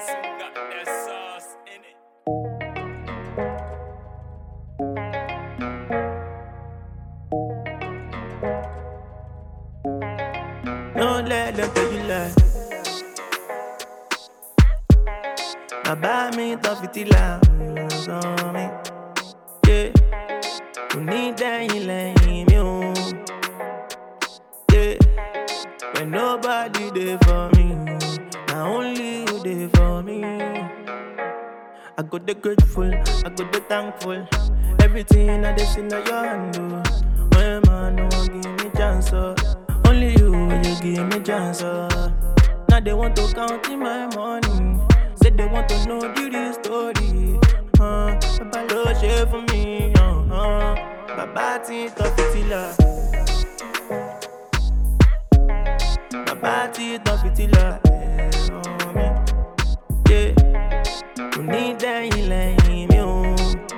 got that sauce in it. Don't let them tell you lie. Baba mi tó fi ti là sọ mi. Yeah. Kò ní dẹ́yìn lẹ́yìn mi o. Yeah. When nobody there for me, now only you there for me. I go the grateful, I go the thankful. Everything I just in your hand. When man no one give me chance, only you give me chance. Now they want to count in my money. Say they want to know the real story. Baba lo share for me. Baba ti to fitila. Baba ti to fitila. Yeah, you need that lane, me oh.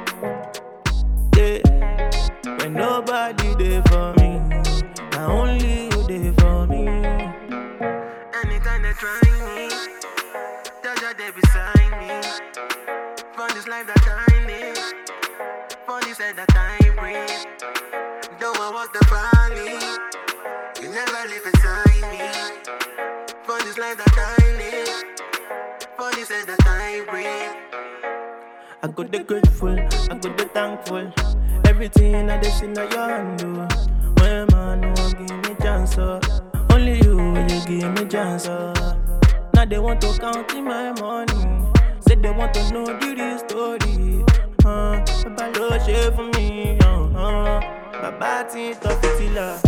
Yeah, when nobody there for me, now only you there for me. Anytime they try me, tell that they beside me. For this life that I live, for this head that I breathe. Though I walk the valley, you never live inside me. For this life that I live, for this head that I breathe. I go the grateful, I go the thankful. Everything I just in your hand. When man no one give me chance, only you give me chance. Now they want to count in my money. Say they want to know the real story. Baba lo share for me. Baba ti to fitila.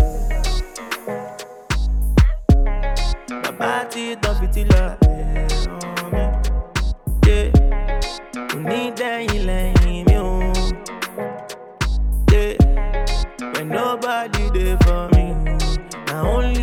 Baba ti to fitila. Yeah, you need that lane, me oh. Yeah, when nobody there for me, now only